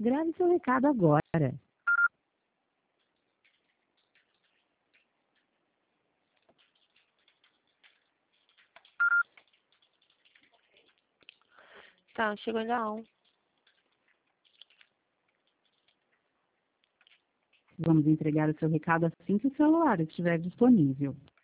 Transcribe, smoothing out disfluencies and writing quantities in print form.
Grave seu recado agora. Tá, chegou não. Vamos entregar o seu recado assim que o celular estiver disponível.